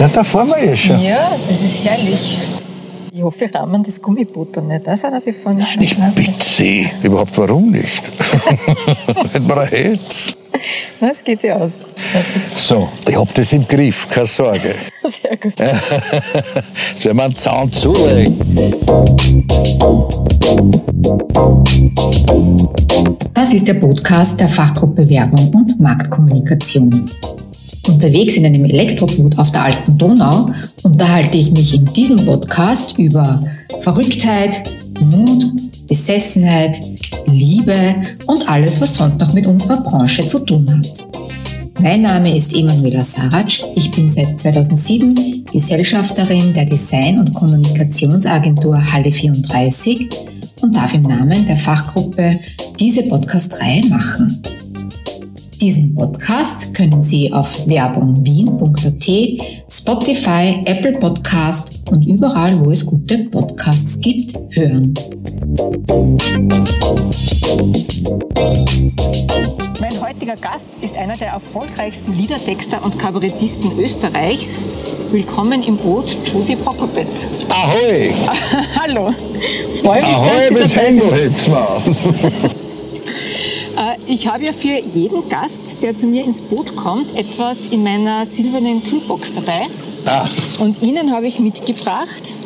Ja, da fahren wir ja schon. Ja, das ist herrlich. Ich hoffe, wir rahmen das Gummibutter nicht. Das wir vorne Nein, ich bitte. Überhaupt warum nicht? Hätten wir ein Hetz. Das geht sich aus. So, ich hab das im Griff, keine Sorge. Sehr gut. Sollen wir einen Zaun zulegen? Das ist der Podcast der Fachgruppe Werbung und Marktkommunikation. Unterwegs in einem Elektroboot auf der Alten Donau unterhalte ich mich in diesem Podcast über Verrücktheit, Mut, Besessenheit, Liebe und alles, was sonst noch mit unserer Branche zu tun hat. Mein Name ist Emanuela Sarac, ich bin seit 2007 Gesellschafterin der Design- und Kommunikationsagentur Halle 34 und darf im Namen der Fachgruppe diese Podcast-Reihe machen. Diesen Podcast können Sie auf werbungwien.at, Spotify, Apple Podcast und überall, wo es gute Podcasts gibt, hören. Mein heutiger Gast ist einer der erfolgreichsten Liedertexter und Kabarettisten Österreichs. Willkommen im Boot, Josi Prokopetz. Ahoi! Hallo! Freue mich, Ahoi, dass bis Sie dabei Händel sind. hebt's mal. Ich habe ja für jeden Gast, der zu mir ins Boot kommt, etwas in meiner silbernen Kühlbox dabei. Ah, Und Ihnen habe ich mitgebracht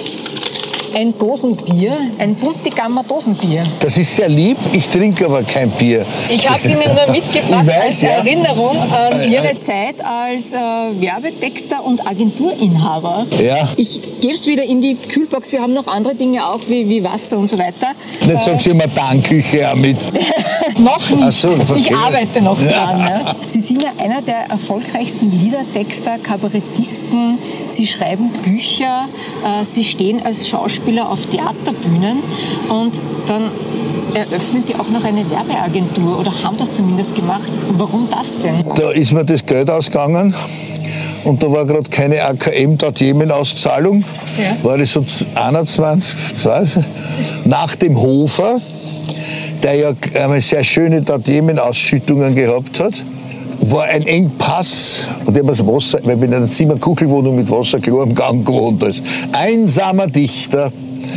ein Dosenbier, ein Buntigammer Dosenbier. das ist sehr lieb, ich trinke aber kein Bier. Ich habe es Ihnen nur mitgebracht Ich weiß, als ja. Erinnerung an Ihre Zeit als Werbetexter und Agenturinhaber. Ja. Ich gebe es wieder in die Kühlbox. Wir haben noch andere Dinge auch, wie Wasser und so weiter. Nicht sagen Sie immer Tankküche auch mit. Noch nicht. Ach so, okay. Ich arbeite noch dran. Ja. Sie sind ja einer der erfolgreichsten Liedertexter, Kabarettisten. Sie schreiben Bücher. Sie stehen als Schauspieler auf Theaterbühnen. Und dann eröffnen Sie auch noch eine Werbeagentur oder haben das zumindest gemacht. Warum das denn? Da ist mir das Geld ausgegangen und da war gerade keine AKM-Tatjemen-Auszahlung. Ja. War das so 21, 20, nach dem Hofer, der ja einmal sehr schöne Tatjemen-Ausschüttungen gehabt hat. War ein Engpass und ich habe das Wasser, weil ich in einer Zimmerkuchelwohnung mit wasserklarem Gang gewohnt als einsamer Dichter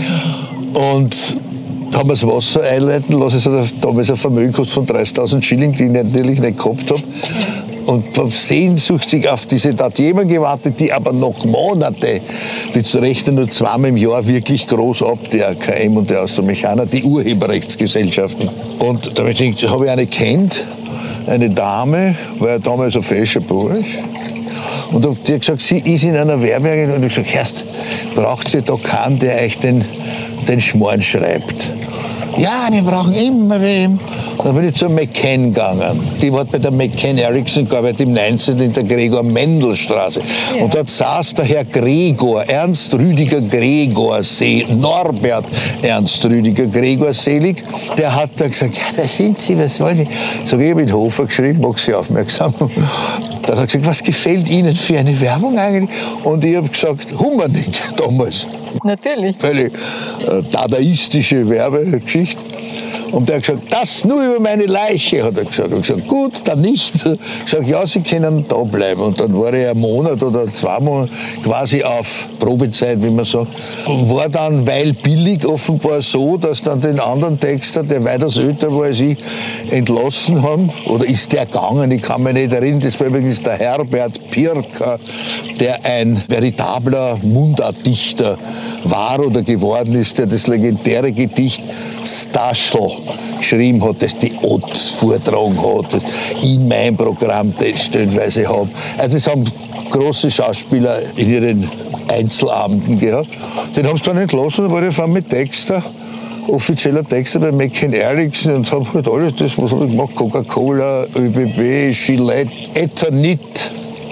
und haben das Wasser einleiten lassen. Es hat damals ein Vermögen gekostet von 30.000 Schilling, die ich natürlich nicht gehabt habe. Und habe sehnsüchtig auf diese Tatjemen gewartet, die aber noch Monate, die zu rechnen nur zweimal im Jahr wirklich groß ab, die AKM und die Austromechaner, die Urheberrechtsgesellschaften. Und da habe ich eine kennt, eine Dame, war ja damals ein fashionable ist. Und die hat gesagt, sie ist in einer Werbeagentur. Und ich habe gesagt, erst braucht sie da keinen, der euch den Schmarrn schreibt. Ja, wir brauchen immer wem. Dann bin ich zur McCann gegangen. Die hat bei der McCann Erickson gearbeitet im 19. in der Gregor-Mendel-Straße. Ja. Und dort saß der Herr Gregor, Ernst Rüdiger Gregor, Norbert Ernst Rüdiger Gregor Selig. Der hat da gesagt, ja, wer sind Sie, was wollen Sie? Sag ich, habe in Hofer geschrieben, mach Sie aufmerksam. Dann hat er gesagt, was gefällt Ihnen für eine Werbung eigentlich? Und ich habe gesagt, Hummernick damals. Natürlich. Völlig dadaistische Werbegeschichte. Und der hat gesagt, das nur über meine Leiche, hat er gesagt. Ich habe gesagt, gut, dann nicht. Ich habe gesagt, ja, Sie können da bleiben. Und dann war ich einen Monat oder 2 Monate quasi auf Probezeit, wie man sagt. War dann, weil billig, offenbar so, dass dann den anderen Texter, der weitaus älter war als ich, entlassen haben. Oder ist der gegangen? Ich kann mich nicht erinnern. Das war übrigens der Herbert Pirker, der ein veritabler Mundartdichter war oder geworden ist, der das legendäre Gedicht Staschl geschrieben hat, das die Ott vortragen hat, das in mein Programm das stellenweise habe. Also es haben große Schauspieler in ihren Einzelabenden gehabt. Den haben sie dann entlassen, da war ich auf einmal mit Texter, offizieller Texter bei McCann Erickson und habe halt alles das, was habe ich gemacht, Coca-Cola, ÖBB, Gillette, Eternit,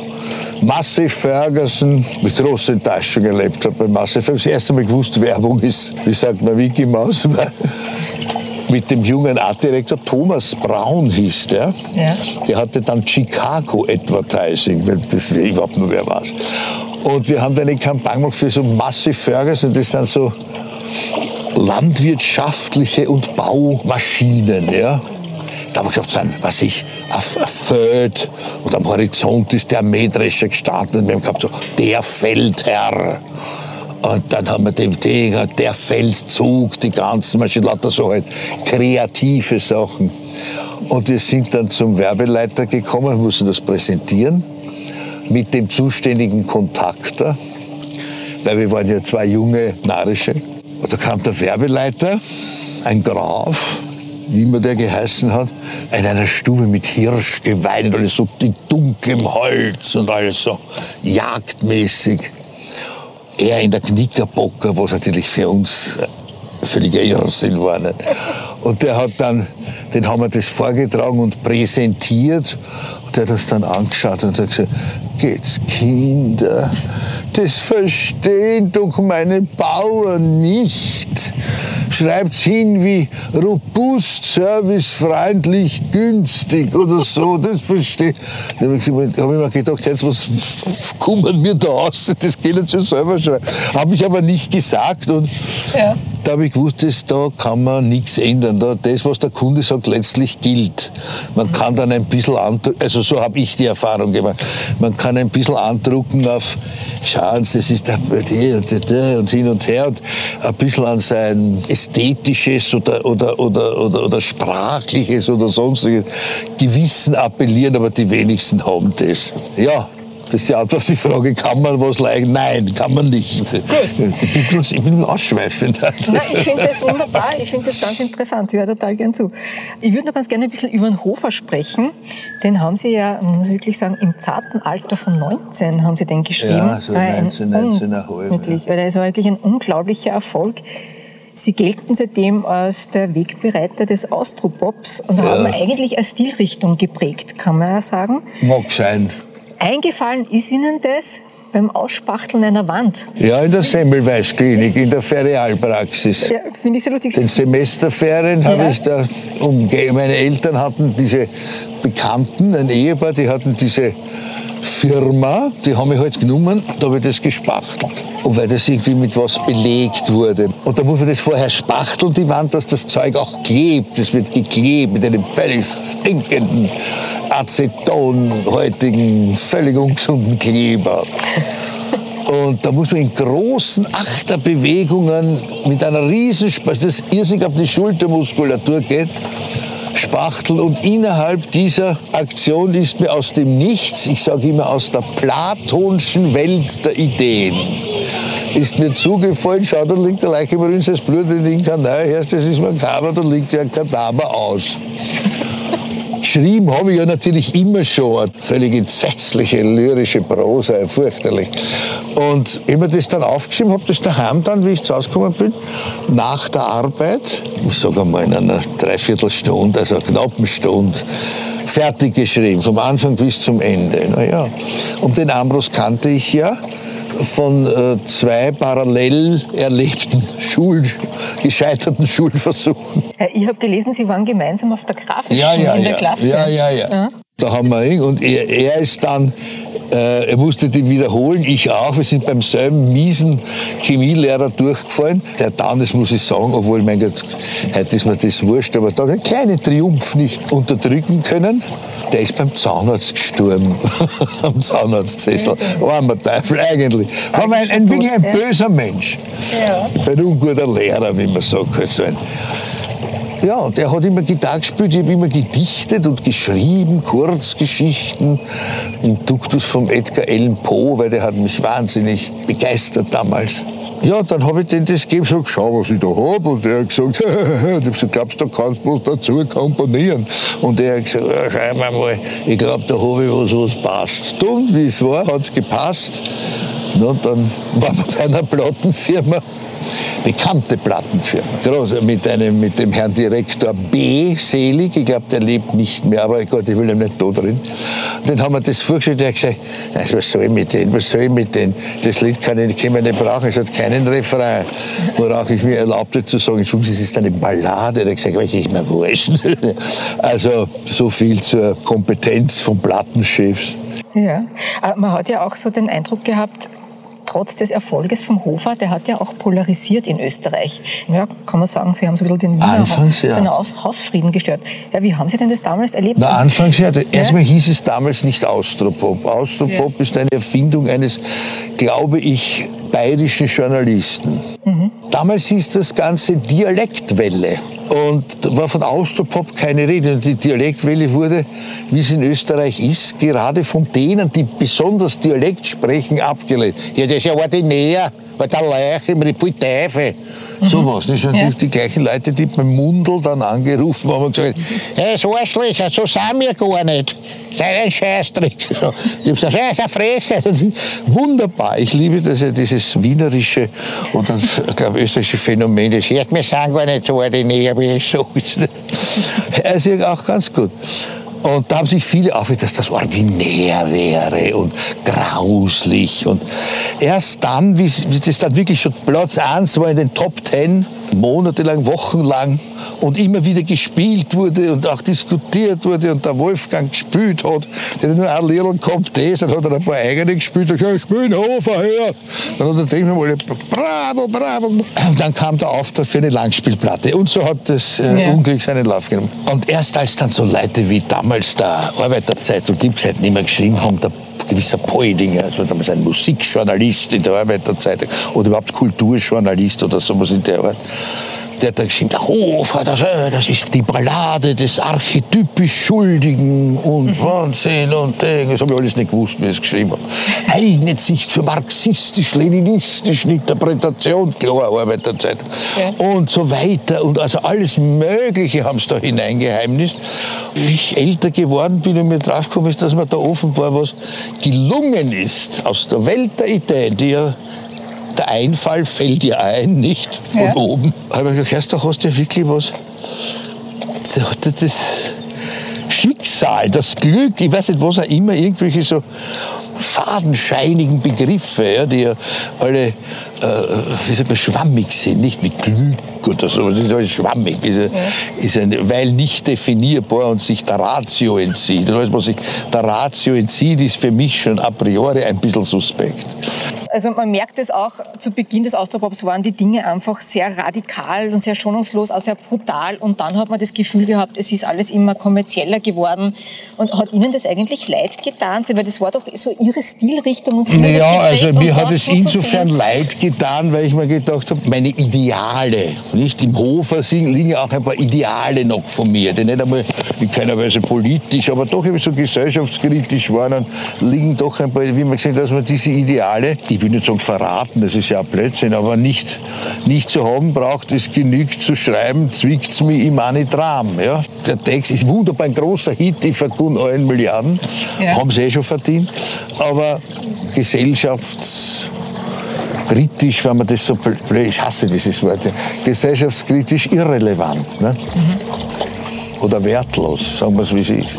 Massey Ferguson, mit großer Enttäuschung erlebt habe bei Massey. Ich habe das erste Mal gewusst, Werbung ist, wie sagt man, Mickey Maus. Mit dem jungen Artdirektor Thomas Braun hieß der. Ja. Der hatte dann Chicago Advertising, weil das überhaupt nur wer weiß. Und wir haben dann eine Kampagne gemacht für so Massey Ferguson, das sind so landwirtschaftliche und Baumaschinen, ja. Da habe ich gedacht, ein Feld und am Horizont ist der Mähdrescher gestanden und wir haben gehabt so, der Feldherr. Und dann haben wir dem Ding, der Feldzug, die ganzen Maschinen, lauter so halt kreative Sachen. Und wir sind dann zum Werbeleiter gekommen, mussten das präsentieren mit dem zuständigen Kontakter, weil wir waren ja 2 junge Narische. Und da kam der Werbeleiter, ein Graf, wie immer der geheißen hat, in einer Stube mit Hirschgeweih und alles so in dunklem Holz und alles so jagdmäßig. Er in der Knickerbocker, was natürlich für uns völliger Irrsinn war. Nicht? Und der hat dann, den haben wir das vorgetragen und präsentiert. Und der hat das dann angeschaut und hat gesagt, geht's Kinder, das verstehen doch meine Bauern nicht. Schreibt's hin wie robust, servicefreundlich, günstig oder so, das verstehe. Da habe ich mir gedacht, jetzt was kommen wir da aus, das können Sie selber schreiben. Habe ich aber nicht gesagt und da habe ich gewusst, da kann man nichts ändern. Das, was der Kunde sagt, letztlich gilt. Man kann dann ein bisschen also so habe ich die Erfahrung gemacht, man kann ein bisschen andrucken auf, schauen Sie, das ist der und hin und her und ein bisschen an sein ästhetisches oder sprachliches oder sonstiges Gewissen appellieren, aber die wenigsten haben das. Ja, das ist die Antwort auf die Frage, kann man was leiden? Nein, kann man nicht. Gut. Ich bin ausschweifend. Nein, ich finde das wunderbar, ich finde das ganz interessant, ich höre total gern zu. Ich würde noch ganz gerne ein bisschen über den Hofer sprechen. Den haben Sie ja, muss ich wirklich sagen, im zarten Alter von 19 haben Sie den geschrieben. Ja, so 19,5. Wirklich, weil das war wirklich ein unglaublicher Erfolg. Sie gelten seitdem als der Wegbereiter des Austropops und haben eigentlich eine Stilrichtung geprägt, kann man ja sagen. Mag sein. Eingefallen ist Ihnen das beim Ausspachteln einer Wand? Ja, in der Semmelweis-Klinik, in der Ferialpraxis. Ja, finde ich sehr lustig. Den Semesterferien habe ich da meine Eltern hatten diese Bekannten, ein Ehepaar, die hatten diese Firma, die haben mich halt genommen, da habe ich das gespachtelt. Und weil das irgendwie mit was belegt wurde. Und da muss man das vorher spachteln, die Wand, dass das Zeug auch klebt. Das wird geklebt mit einem völlig stinkenden, acetonhaltigen, völlig ungesunden Kleber. Und da muss man in großen Achterbewegungen mit einer riesen, das irrsinnig auf die Schultermuskulatur geht, spachteln. Und innerhalb dieser Aktion ist mir aus dem Nichts, ich sage immer aus der platonischen Welt der Ideen, ist mir zugefallen, schau, da liegt der Leiche im Rüns, das Blut in den Kanal, das ist makaber, da liegt ja ein Kadaver aus. Geschrieben habe ich ja natürlich immer schon, eine völlig entsetzliche lyrische Prosa, fürchterlich. Und ich habe das dann aufgeschrieben, habe das daheim dann, wie ich zu Hause gekommen bin, nach der Arbeit, ich sage einmal in einer Dreiviertelstunde, also einer knappen Stunde, fertig geschrieben, vom Anfang bis zum Ende. Naja. Und den Ambros kannte ich ja von 2 parallel erlebten gescheiterten Schulversuchen. Ich habe gelesen, Sie waren gemeinsam auf der Grafischen in der Klasse. Ja. Da haben wir ihn und er ist dann, er musste die wiederholen, ich auch. Wir sind beim selben miesen Chemielehrer durchgefallen. Der dann, das muss ich sagen, obwohl, mein Gott, heute ist mir das wurscht, aber da habe ich einen kleinen Triumph nicht unterdrücken können. Der ist beim Zahnarzt gestorben, am Zahnarztsessel. Armer Teufel eigentlich. War wirklich ein böser Mensch. Ja. Ein unguter Lehrer, wie man sagt. Also ja, und er hat immer Gitarre gespielt, ich habe immer gedichtet und geschrieben, Kurzgeschichten im Duktus vom Edgar Allan Poe, weil der hat mich wahnsinnig begeistert damals. Ja, dann habe ich denen das gegeben, so schau, was ich da habe. Und er hat gesagt, ich habe gesagt, glaubst du, kannst was dazu komponieren? Und er hat gesagt, ja, schau mal, ich glaube, da habe ich was passt. Und wie es war, hat es gepasst. Na, dann waren wir bei einer Plattenfirma, bekannte Plattenfirma, groß, mit dem Herrn Direktor B. Selig, ich glaube, der lebt nicht mehr, aber Gott, ich will ihm nicht da drin. Den haben wir das vorgestellt, der hat gesagt, was soll ich mit denen, das Lied können wir nicht brauchen, es hat keinen Refrain. Worauf ich mir erlaubte zu sagen, Entschuldigung, das ist eine Ballade. Der hat gesagt, ich mir wurscht. Also so viel zur Kompetenz von Plattenchefs. Ja, man hat ja auch so den Eindruck gehabt, trotz des Erfolges vom Hofer, der hat ja auch polarisiert in Österreich. Ja, kann man sagen, Sie haben so ein bisschen den Wiener Hausfrieden gestört. Ja, wie haben Sie denn das damals erlebt? Na, anfangs ja. Erstmal hieß es damals nicht Austropop. Austropop ist eine Erfindung eines, glaube ich, bayerischen Journalisten. Damals hieß das Ganze Dialektwelle. Und da war von Austropop keine Rede. Und die Dialektwelle wurde, wie es in Österreich ist, gerade von denen, die besonders Dialekt sprechen, abgelehnt. Ja, das ist ja ordinär, weil der Leiche, mit voll Teufel. So was. Das sind natürlich die gleichen Leute, die beim Mundl dann angerufen haben und gesagt, hey, so Arschlöcher, so sind wir gar nicht. Sei ein Scheißdreck. Ich habe gesagt, ja, ist eine Frechheit. Wunderbar. Ich liebe das, dieses wienerische oder österreichische Phänomen. Das hört mir sagen gar nicht so ordinär, wie ich sage. Also auch ganz gut. Und da haben sich viele aufgeregt, dass das ordinär wäre und grauslich. Und erst dann, wie das dann wirklich schon Platz 1 war in den Top 10, monatelang, wochenlang und immer wieder gespielt wurde und auch diskutiert wurde und der Wolfgang gespielt hat, der hat nur ein Liedl gehabt, dann hat er ein paar eigene gespielt, und gesagt, ich spiele den Hofer her. Dann hat er dem mal bravo, bravo. Und dann kam der Auftrag für eine Langspielplatte und so hat das Unglück seinen Lauf genommen. Und erst als dann so Leute wie damals der Arbeiterzeitung, gibt es halt nicht mehr, geschrieben haben, der gewisser Poldinger, also damals ein Musikjournalist in der Arbeiterzeitung oder überhaupt Kulturjournalist oder sowas in der Art. Der hat dann geschrieben, der Hofer, das ist die Ballade des archetypisch Schuldigen und Wahnsinn und Ding. Das habe ich alles nicht gewusst, wie ich es geschrieben habe. Eignet sich zur marxistisch-leninistischen Interpretation, klar, Arbeiterzeitung. Ja. Und so weiter. Und also alles Mögliche haben sie da hineingeheimnist. Wie ich älter geworden bin und mir draufgekommen ist, dass mir da offenbar was gelungen ist aus der Welt der Ideen, die ja der Einfall fällt dir ein, nicht von oben. Aber ich gedacht, da hast du ja wirklich was. Das Schicksal, das Glück, ich weiß nicht, was auch immer, irgendwelche so fadenscheinigen Begriffe, ja, die ja alle wie sagt man, schwammig sind, nicht wie Glück oder so, das ist alles schwammig, weil nicht definierbar und sich der Ratio entzieht. Und alles, was sich der Ratio entzieht, ist für mich schon a priori ein bisschen suspekt. Also man merkt es auch, zu Beginn des Austropops waren die Dinge einfach sehr radikal und sehr schonungslos, auch sehr brutal. Und dann hat man das Gefühl gehabt, es ist alles immer kommerzieller geworden. Und hat Ihnen das eigentlich leid getan? Weil das war doch so Ihre Stilrichtung. Und Sie ja, also mir hat es insofern leid getan, weil ich mir gedacht habe, meine Ideale, nicht im Hofer liegen auch ein paar Ideale noch von mir, die nicht einmal in keiner Weise politisch, aber doch eben so gesellschaftskritisch waren, und liegen doch ein paar, wie man gesagt, dass man diese Ideale, ich will nicht sagen verraten, das ist ja ein Blödsinn, aber nicht zu haben braucht, es genügt zu schreiben, zwickt's mich im Anitram. Ja? Der Text ist wunderbar, ein großer Hit, ich verkund allen Milliarden, haben sie schon verdient, aber gesellschaftskritisch, wenn man das so blöd, ich hasse dieses Wort, gesellschaftskritisch irrelevant. Ne? Oder wertlos, sagen wir es wie es ist.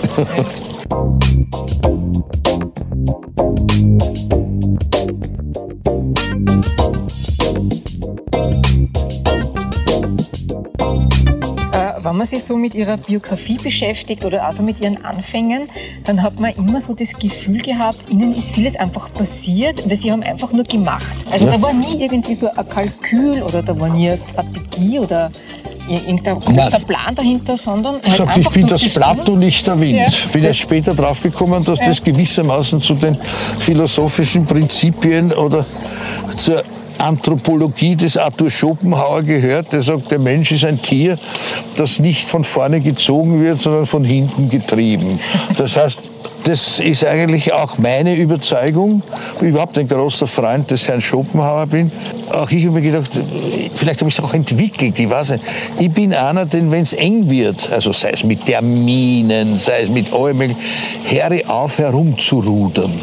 Wenn man sich so mit ihrer Biografie beschäftigt oder also mit ihren Anfängen, dann hat man immer so das Gefühl gehabt, ihnen ist vieles einfach passiert, weil sie haben einfach nur gemacht. Also da war nie irgendwie so ein Kalkül oder da war nie eine Strategie oder irgendein großer Plan dahinter, sondern halt ich bin das Blatt und nicht der Wind. Ich bin erst später draufgekommen, dass das gewissermaßen zu den philosophischen Prinzipien oder zur Anthropologie des Arthur Schopenhauer gehört, der sagt, der Mensch ist ein Tier, das nicht von vorne gezogen wird, sondern von hinten getrieben. Das heißt, das ist eigentlich auch meine Überzeugung, ich überhaupt ein großer Freund des Herrn Schopenhauer bin. Auch ich habe mir gedacht, vielleicht habe ich es auch entwickelt, ich weiß nicht. Ich bin einer, denn wenn es eng wird, also sei es mit Terminen, sei es mit allem, höre auf herumzurudern.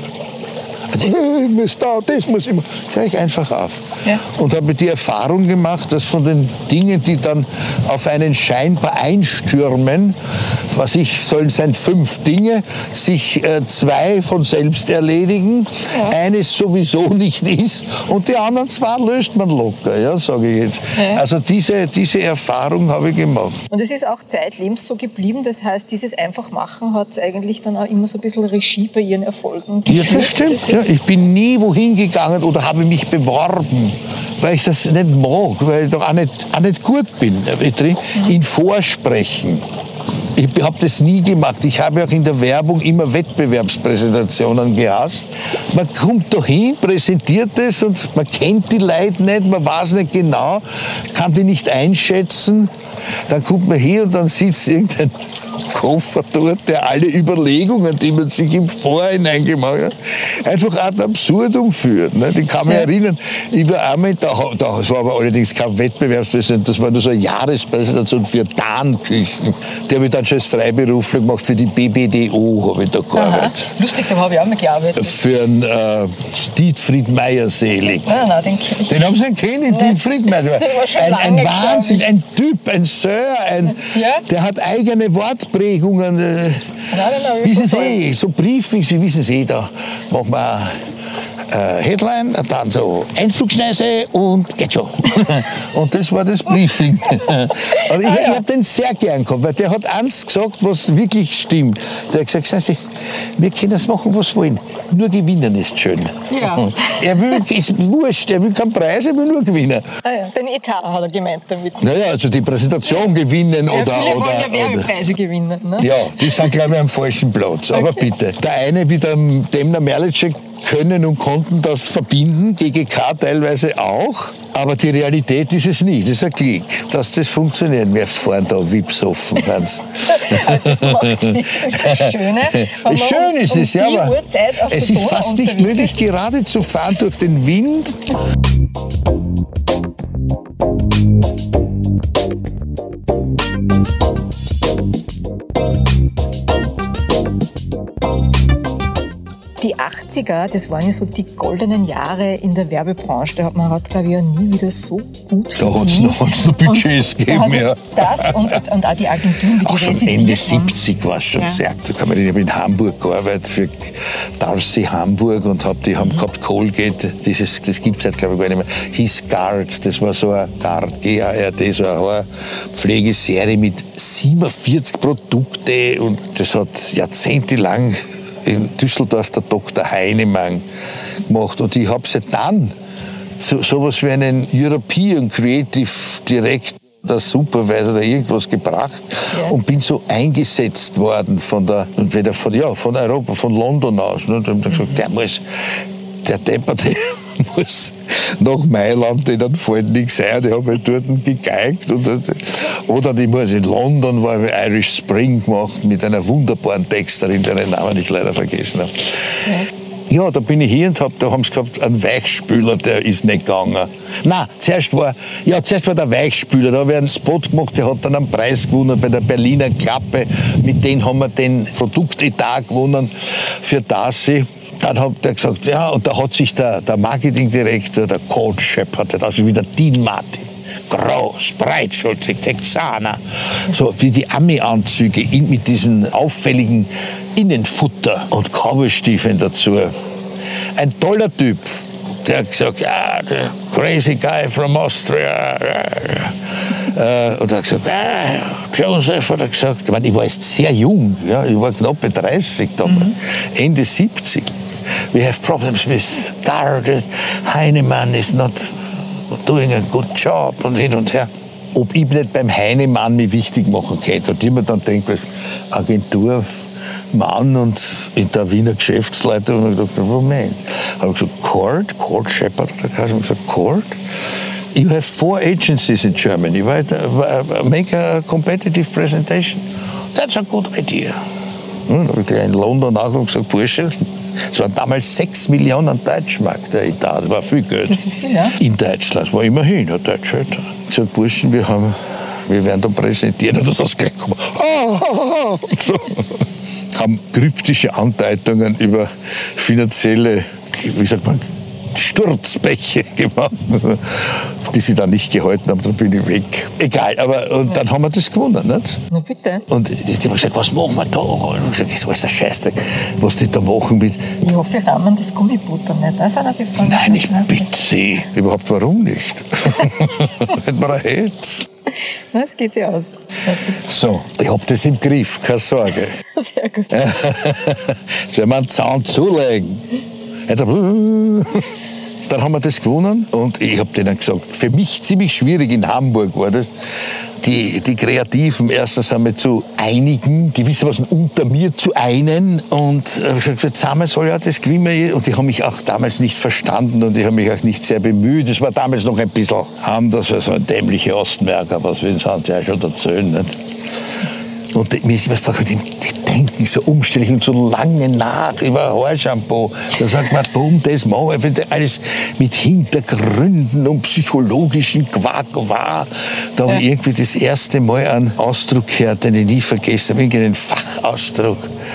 Das muss immer. Höre ich einfach auf. Ja. Und habe die Erfahrung gemacht, dass von den Dingen, die dann auf einen scheinbar einstürmen, sollen sein 5 Dinge, sich 2 von selbst erledigen, eines sowieso nicht ist und die anderen 2 löst man locker, ja, sage ich jetzt. Ja. Also diese Erfahrung habe ich gemacht. Und es ist auch zeitlebens so geblieben, das heißt, dieses Einfachmachen hat eigentlich dann auch immer so ein bisschen Regie bei Ihren Erfolgen geführt. Ja, das stimmt. Ja. Ja, ich bin nie wohin gegangen oder habe mich beworben, weil ich das nicht mag, weil ich doch auch nicht gut bin in Vorsprechen. Ich habe das nie gemacht. Ich habe auch in der Werbung immer Wettbewerbspräsentationen gehasst. Man kommt da hin, präsentiert es und man kennt die Leute nicht, man weiß nicht genau, kann die nicht einschätzen. Dann kommt man hier und dann sitzt irgendein Koffer dort, der alle Überlegungen, die man sich im Vorhinein gemacht hat, einfach ad absurdum führt. Ne? Ich kann mich erinnern, ich war einmal, das war aber allerdings kein Wettbewerbspräsentation, das war nur so eine Jahrespräsentation für Darnküchen. Die habe ich dann schon als Freiberufler gemacht, für die BBDO habe ich da gearbeitet. Aha. Lustig, da habe ich auch mal gearbeitet. Für einen Dietfried Meyer selig. Nein, den kenne ich. Den haben Sie nicht kennen, Dietfried Meyer. Ein Wahnsinn, ein Typ, ein Sir, der hat eigene Wortprägungen. Wissen Sie, so Briefings, wie wissen Sie, da machen wir Headline, dann so Einflugschneise und geht schon. Und das war das Briefing. Also ich habe den sehr gern gehabt, weil der hat eins gesagt, was wirklich stimmt. Der hat gesagt, sagen Sie, wir können das machen, was wir wollen. Nur gewinnen ist schön. Ja. Ist wurscht, er will keinen Preis, er will nur gewinnen. Den Etat hat er gemeint damit. Naja, also die Präsentation gewinnen oder... Viele wollen ja Werbepreise gewinnen. Ne? Ja, die sind, glaube ich, am falschen Platz. Aber bitte. Der eine wie der Demner Merlitschek können und konnten das verbinden, GGK teilweise auch, aber die Realität ist es nicht, das ist ein Klick, dass das funktioniert. Wir fahren da wipsoffen ganz. Das macht nichts, das ist das Schöne. Schön ist es, ja, aber es ist fast nicht möglich, gerade zu fahren durch den Wind. Die 80er, das waren ja so die goldenen Jahre in der Werbebranche. Da hat man, glaube ich, ja nie wieder so gut verdient. Da hat es noch Budgets gegeben, ja. Das und auch die Agenturen, die auch schon Ende 70 war es schon sehr. Da kann man in Hamburg gearbeitet für Darcy Hamburg und die haben gehabt Colgate, das gibt es halt, glaube ich, gar nicht mehr. His Guard, das war so ein Guard, G-A-R-D, so eine Haarpflegeserie mit 47 Produkten und das hat jahrzehntelang in Düsseldorf der Dr. Heinemann gemacht. Und ich habe sie dann sowas wie einen European Creative Director, der Supervisor oder irgendwas gebracht und bin so eingesetzt worden von Europa, von London aus. Und dann habe ich gesagt, der Depperte muss nach Mailand, dann fällt nichts ein, die haben halt dort gegeigt. Oder die muss in London, war Irish Spring gemacht mit einer wunderbaren Texterin, deren Namen ich leider vergessen habe. Ja, da bin ich hier und da haben sie gehabt, einen Weichspüler, der ist nicht gegangen. Nein, zuerst war der Weichspüler, da habe ich einen Spot gemacht, der hat dann einen Preis gewonnen bei der Berliner Klappe. Mit denen haben wir den Produktetat gewonnen für Darcy. Dann hat er gesagt, ja, und da hat sich der Marketingdirektor, der Coach Shepard, also wieder Dean Martin, groß, breitschultrig, Texaner, so wie die Ami-Anzüge mit diesen auffälligen Innenfutter und Cowboystiefeln dazu. Ein toller Typ. Der hat gesagt, ja, der crazy guy from Austria. Und er hat gesagt, Joseph, hat er gesagt. Ich meine, ich war jetzt sehr jung, ja, ich war knapp bei 30 damals, Ende 70. We have problems with Guard. Heinemann is not doing a good job und hin und her. Ob ich nicht beim Heinemann mich wichtig machen könnte. Und ich mir dann denke, Agenturmann und in der Wiener Geschäftsleitung habe ich gedacht, Moment. Habe ich gesagt, Court Shepard, oder habe ich gesagt, Court? You have 4 agencies in Germany. Make a competitive presentation. That's a good idea. Dann habe ich in London auch gesagt, Bursche, es waren damals 6 Millionen Deutschmark der Etat, das war viel Geld. Das ist viel, ja? In Deutschland, das war immerhin ein deutscher Etat. Ich sagte, Burschen, wir werden da präsentieren. Und das ist gleich gekommen. So. Haben kryptische Andeutungen über finanzielle, wie sagt man, Sturzbäche gemacht, die sie dann nicht gehalten haben, dann bin ich weg. Egal, aber und dann haben wir das gewonnen, nicht? Na bitte. Und die haben gesagt, was machen wir da? Und ich habe gesagt, das ist alles ein Scheißdreck, was die da machen mit... Ich hoffe, wir rahmen das Gummibutter nicht. Das hat er gefunden. Nein, ich bitte Sie. Überhaupt, warum nicht? Hätten wir ein Herz. Das geht sich aus. So, ich hab das im Griff, keine Sorge. Sehr gut. Soll man einen Zaun zulegen? Dann haben wir das gewonnen und ich habe denen gesagt, für mich ziemlich schwierig, in Hamburg war das, die Kreativen erstens einmal zu einigen, gewissermaßen unter mir zu einen und ich habe gesagt, zusammen soll ja das gewinnen wir. Und die haben mich auch damals nicht verstanden und ich habe mich auch nicht sehr bemüht. Es war damals noch ein bisschen anders, als so ein dämlicher Ostmerker, was will sonst ja schon erzählen. Nicht? Und mir ist immer vorgekommen, die denken so umständlich und so lange nach über Haarshampoo. Da sagt man, boom, das machen wir. Alles mit Hintergründen und psychologischen Quark war. Da habe ich irgendwie das erste Mal einen Ausdruck gehört, den ich nie vergessen habe, irgendeinen Fachausdruck.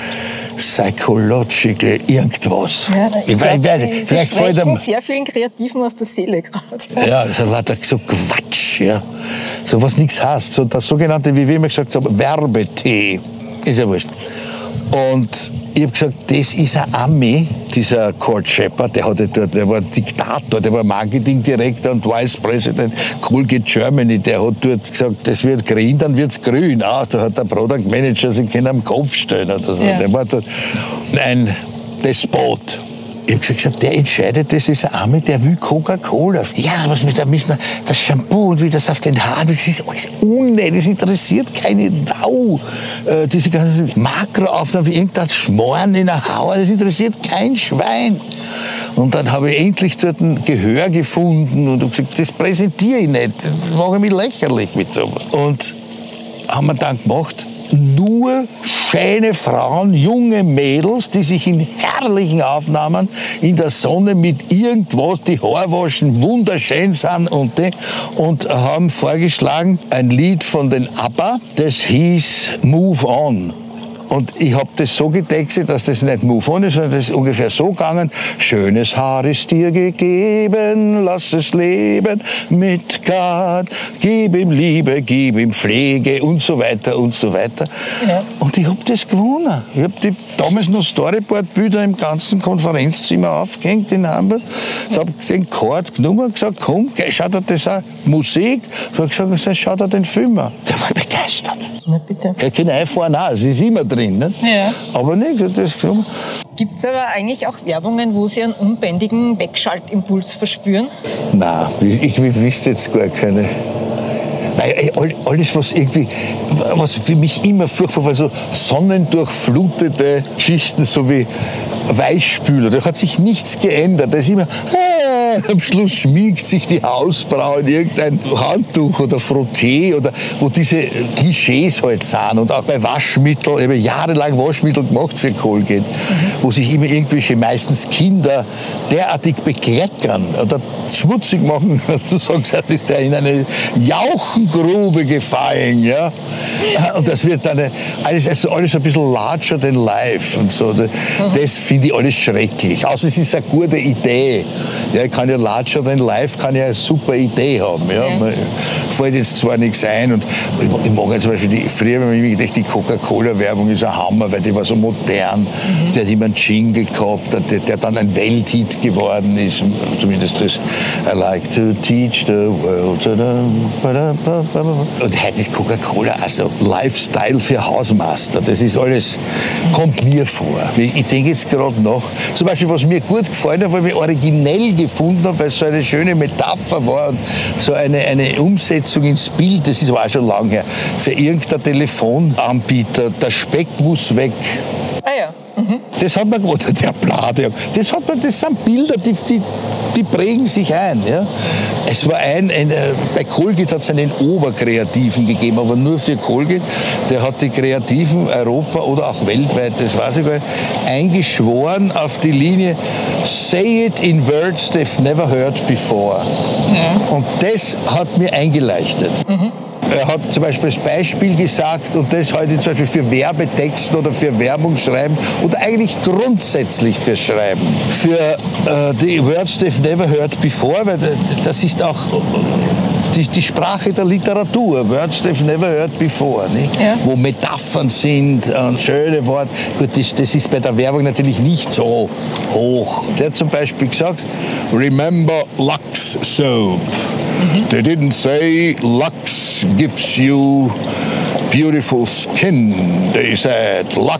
Psychological irgendwas. Ja, ich weiß nicht, vielleicht fällt einem sehr vielen Kreativen aus der Seele gerade. Ja, so lauter so Quatsch, ja. So was nichts heißt. So das sogenannte, wie wir immer gesagt haben, Werbetee. Ist ja wurscht. Und ich habe gesagt, das ist ein Ami, dieser Cord Shepard, der war Diktator, der war Marketingdirektor und Vice President Colgate Germany, der hat dort gesagt, das wird grün, dann wird's grün. Ah, da hat der Product Manager sich am Kopf stellen oder so. Ja. Der war dort ein Despot. Ich habe gesagt, der entscheidet, das ist ein Ami, der will Coca-Cola. Ja, da müssen wir das Shampoo und wie das auf den Haaren, das ist alles unnötig, das interessiert keine Sau. Diese ganzen Makroaufnahmen wie irgendein Schmoren in der Haut, das interessiert kein Schwein. Und dann habe ich endlich dort ein Gehör gefunden und habe gesagt, das präsentiere ich nicht, das mache ich mich lächerlich mit sowas. Und haben wir dann gemacht, nur schöne Frauen, junge Mädels, die sich in herrlichen Aufnahmen in der Sonne mit irgendwas die Haare waschen, wunderschön sind und haben vorgeschlagen ein Lied von den ABBA, das hieß Move On. Und ich habe das so getextet, dass das nicht Move On ist, sondern das ist ungefähr so gegangen. Schönes Haar ist dir gegeben, lass es leben mit Gott. Gib ihm Liebe, gib ihm Pflege und so weiter und so weiter. Ja. Und ich habe das gewonnen. Ich habe damals noch Storyboard-Bilder im ganzen Konferenzzimmer aufgehängt in Hamburg. Da habe ich den Chord genommen und gesagt, komm, schau dir das an. Musik. Da habe ich gesagt, schau dir den Film an. Der war begeistert. Na bitte. Er kann einfahren auch, es ist immer drin. Nicht? Ja. Aber nicht, das gibt es aber eigentlich auch Werbungen, wo Sie einen unbändigen Wegschaltimpuls verspüren? Nein, ich wüsste jetzt gar keine. Nein, alles, was für mich immer furchtbar war, so sonnendurchflutete Geschichten, so wie Weichspüler, da hat sich nichts geändert. Da ist immer, am Schluss schmiegt sich die Hausfrau in irgendein Handtuch oder Frotté oder wo diese Klischees halt sind. Und auch bei Waschmittel, ich habe jahrelang Waschmittel gemacht für Colgate, wo sich immer irgendwelche, meistens Kinder, derartig bekleckern oder schmutzig machen, dass du sagst, das ist der in eine Jauchengrube gefallen. Ja? Und das wird dann alles ein bisschen larger than life und so. Das finde ich alles schrecklich. Außer es ist eine gute Idee. Ja, ich kann ja larger than life, kann ja eine super Idee haben. Ja? Mir fällt jetzt zwar nichts ein. Und ich mag zum Beispiel, früher habe ich mir gedacht, die Coca-Cola-Werbung ist ein Hammer, weil die war so modern. Der hat immer einen Jingle gehabt, der dann ein Welthit geworden ist. Zumindest das I like to teach the world. Und heute ist Coca-Cola also Lifestyle für Hausmeister. Das ist alles, kommt mir vor. Ich denke jetzt gerade nach. Zum Beispiel, was mir gut gefallen hat, weil ich originell gefunden habe, weil es so eine schöne Metapher war und so eine Umsetzung ins Bild, das ist aber auch schon lange her, für irgendein Telefonanbieter, der Speck muss weg. Ah ja. Das hat man gemacht, der Blade. Das sind Bilder, die prägen sich ein. Ja. Es war bei Colgate hat es einen Oberkreativen gegeben, aber nur für Colgate. Der hat die Kreativen Europa oder auch weltweit, das weiß ich gar nicht, eingeschworen auf die Linie Say it in words they've never heard before. Ja. Und das hat mir eingeleuchtet. Er hat zum Beispiel als Beispiel gesagt, und das heute zum Beispiel für Werbetexten oder für Werbung schreiben oder eigentlich grundsätzlich für Schreiben. Für die Words they've never heard before, weil das ist auch die Sprache der Literatur, Words they've never heard before, nicht? Ja. Wo Metaphern sind und schöne Worte. Gut, das ist bei der Werbung natürlich nicht so hoch. Der hat zum Beispiel gesagt, remember Lux Soap. They didn't say Lux gives you beautiful skin. They said Lux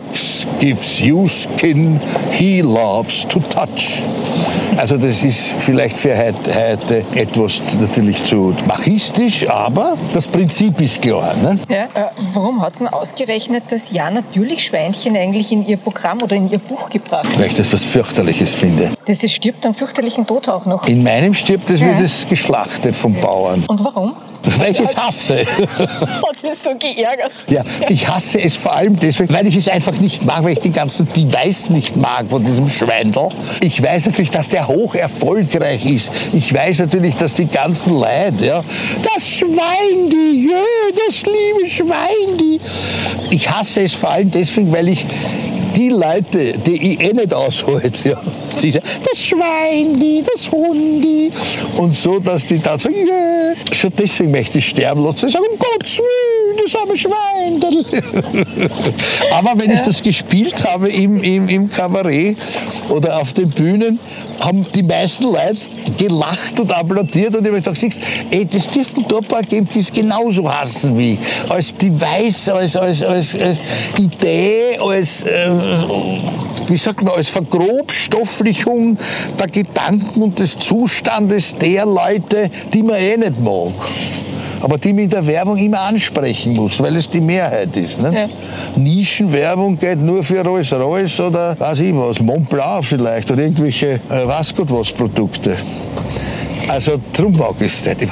Rose gives you skin, he loves to touch. Also das ist vielleicht für heute etwas natürlich zu machistisch, aber das Prinzip ist klar. Ne? Ja, warum hat es denn ausgerechnet das Ja natürlich Schweinchen eigentlich in ihr Programm oder in ihr Buch gebracht? Weil ich das was Fürchterliches finde. Das stirbt einen fürchterlichen Tod auch noch. In meinem stirbt es, wird es geschlachtet vom Bauern. Und warum? Weil ich es hasse. Hat es so geärgert. Ja, ich hasse es vor allem deswegen, weil ich es einfach nicht mag, weil ich die ganzen Device nicht mag von diesem Schweindel. Ich weiß natürlich, dass der hoch erfolgreich ist. Ich weiß natürlich, dass die ganzen Leute, ja, das Schweindi, ja, das liebe Schweindi. Ich hasse es vor allem deswegen, weil ich die Leute, die ich nicht aushalte, ja, die sagen, das Schweindi, das Hundi und so, dass die dann sagen, yeah. Schon deswegen möchte ich sterben lassen. Ich sage, um Gottes Willen, das arme Schwein. Aber wenn ich das gespielt habe im Kabarett oder auf den Bühnen, haben die meisten Leute gelacht und applaudiert und ich habe gedacht, siehst, das dürften da ein paar geben, die es genauso hassen wie ich. Als Device, als Idee, als wie sagt man, als Vergrobstofflichung der Gedanken und des Zustandes der Leute, die man nicht mag. Aber die man in der Werbung immer ansprechen muss, weil es die Mehrheit ist. Ne? Ja. Nischenwerbung geht nur für Rolls-Royce oder weiß ich was, Montblanc vielleicht oder irgendwelche was Gott was Produkte. Also drum mag ich es nicht.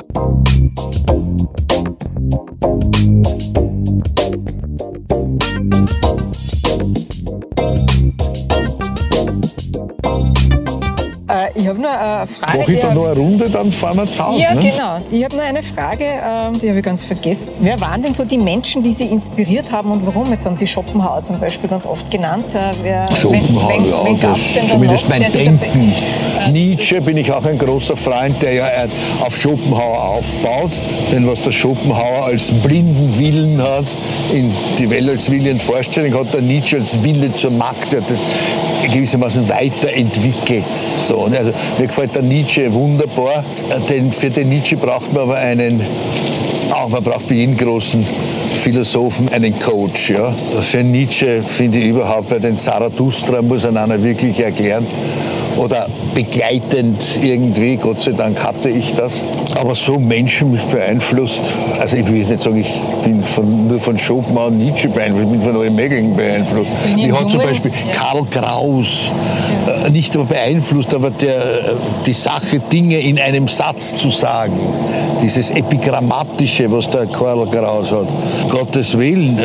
Ich habe nur eine Frage. Mache ich da noch eine Runde, dann fahren wir zu Hause? Ja, ne? genau. Ich habe nur eine Frage, die habe ich ganz vergessen. Wer waren denn so die Menschen, die Sie inspiriert haben und warum? Jetzt haben Sie Schopenhauer zum Beispiel ganz oft genannt. Schopenhauer, das ist zumindest mein Denken. Nietzsche bin ich auch ein großer Freund, der ja auf Schopenhauer aufbaut. Denn was der Schopenhauer als blinden Willen hat, in die Welt als Willenvorstellung, hat der Nietzsche als Wille zur Macht. Der hat das gewissermaßen weiterentwickelt. So, also, mir gefällt der Nietzsche wunderbar, denn für den Nietzsche braucht man aber man braucht für jeden großen Philosophen einen Coach. Ja. Für Nietzsche finde ich überhaupt, weil den Zarathustra muss einer wirklich erklären. Oder begleitend irgendwie, Gott sei Dank hatte ich das. Aber so Menschen mich beeinflusst, also ich will jetzt nicht sagen, ich bin nur von Schopenhauer und Nietzsche beeinflusst, ich bin von allen möglichen beeinflusst. Ich habe zum Beispiel Karl Kraus, nicht nur beeinflusst, aber die Sache, Dinge in einem Satz zu sagen, dieses Epigrammatische, was der Karl Kraus hat, Gottes Willen,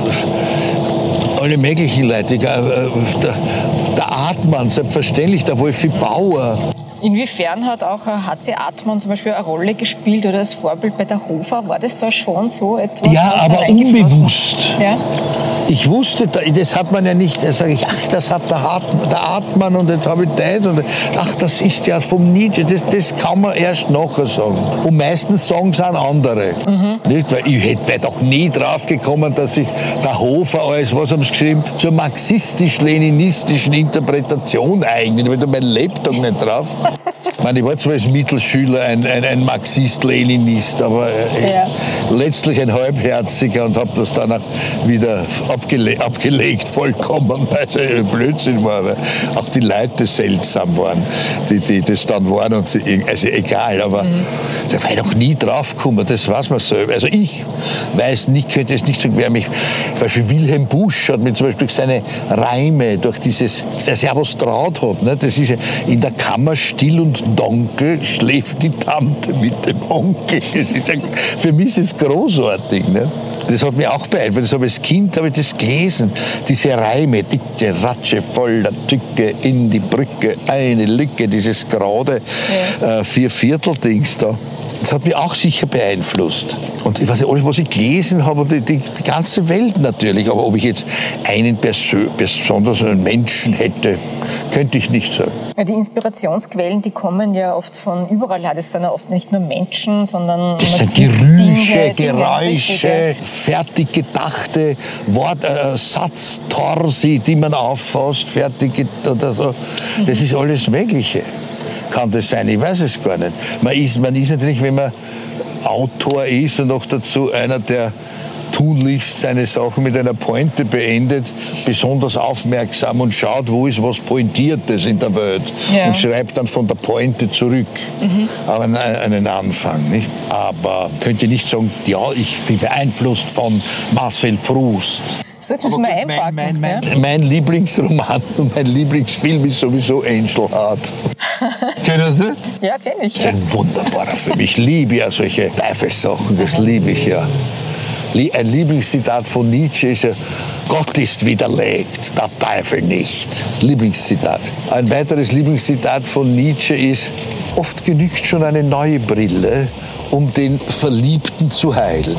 alle möglichen Leute, der Artmann, selbstverständlich, der Wolfi Bauer. Inwiefern hat auch H.C. Artmann zum Beispiel eine Rolle gespielt oder als Vorbild bei der Hofer? War das da schon so etwas? Ja, aber unbewusst. Ja? Ich wusste, das hat man ja nicht, da sage ich, ach, das hat der Artmann und jetzt habe ich das und ach, das ist ja vom Nietzsche, das kann man erst nachher sagen. Und meistens sagen es auch andere. Nicht? Weil ich wäre doch nie drauf gekommen, dass sich der Hofer als, was haben sie geschrieben, zur marxistisch-leninistischen Interpretation eignet. Ich bin mein Lebtag nicht drauf. Ich war zwar als Mittelschüler ein Marxist-Leninist, aber letztlich ein Halbherziger und habe das dann auch wieder abgelegt, vollkommen, weil es ein Blödsinn war, weil auch die Leute seltsam waren, die das dann waren. Und also egal, aber da war ich noch nie drauf gekommen, das weiß man selber. Also ich weiß nicht, könnte es nicht sagen, wer mich, zum Beispiel Wilhelm Busch hat mir zum Beispiel seine Reime durch dieses, dass er was traut hat, ne? Das ist ja, in der Kammer still und dunkel schläft die Tante mit dem Onkel. Das ist für mich ist es großartig. Ne? Das hat mich auch beeinflusst. Als Kind habe ich das gelesen. Diese Reime, dicke Ratsche voller Tücke in die Brücke, eine Lücke, dieses gerade Vierviertel-Dings da. Das hat mich auch sicher beeinflusst. Und ich weiß nicht, alles, was ich gelesen habe, und die ganze Welt natürlich. Aber ob ich jetzt einen besonders einen Menschen hätte, könnte ich nicht sagen. Ja, die Inspirationsquellen, die kommen ja oft von überall her. Das sind ja oft nicht nur Menschen, sondern das sind Gerüche, Geräusche, fertig gedachte Satztorsi, die man auffasst, fertig oder so. Das ist alles Mögliche. Kann das sein? Ich weiß es gar nicht. Man ist natürlich, wenn man Autor ist und noch dazu einer, der tunlichst seine Sachen mit einer Pointe beendet, besonders aufmerksam und schaut, wo ist was Pointiertes in der Welt und schreibt dann von der Pointe zurück. Aber einen Anfang, nicht? Aber könnt ihr nicht sagen, ja, ich bin beeinflusst von Marcel Proust. So, jetzt müssen wir einpacken. Mein Lieblingsroman und mein Lieblingsfilm ist sowieso Angel Heart. Kennen Sie? Ja, kenne ich. Das ist ein wunderbarer Film. Ich liebe ja solche Teufelssachen, das liebe ich ja. Ein Lieblingszitat von Nietzsche ist ja, Gott ist widerlegt, der Teufel nicht. Lieblingszitat. Ein weiteres Lieblingszitat von Nietzsche ist, oft genügt schon eine neue Brille, um den Verliebten zu heilen.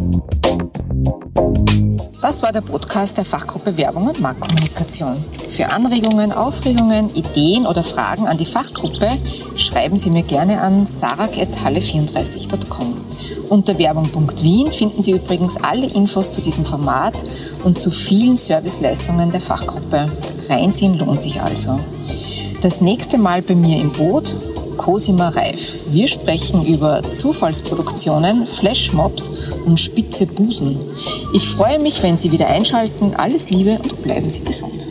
Das war der Podcast der Fachgruppe Werbung und Marktkommunikation. Für Anregungen, Aufregungen, Ideen oder Fragen an die Fachgruppe schreiben Sie mir gerne an sarag@halle34.com. Unter werbung.wien finden Sie übrigens alle Infos zu diesem Format und zu vielen Serviceleistungen der Fachgruppe. Reinsehen lohnt sich also. Das nächste Mal bei mir im Boot Cosima Reif. Wir sprechen über Zufallsproduktionen, Flashmobs und spitze Busen. Ich freue mich, wenn Sie wieder einschalten. Alles Liebe und bleiben Sie gesund.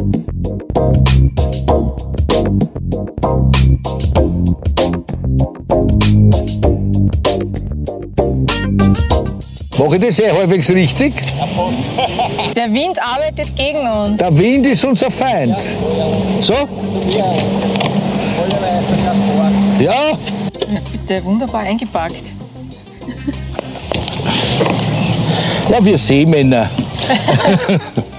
Mache ich das sehr häufig richtig? Der Wind arbeitet gegen uns. Der Wind ist unser Feind. So? Ja? Bitte, wunderbar eingepackt. Ja, wir Seemänner.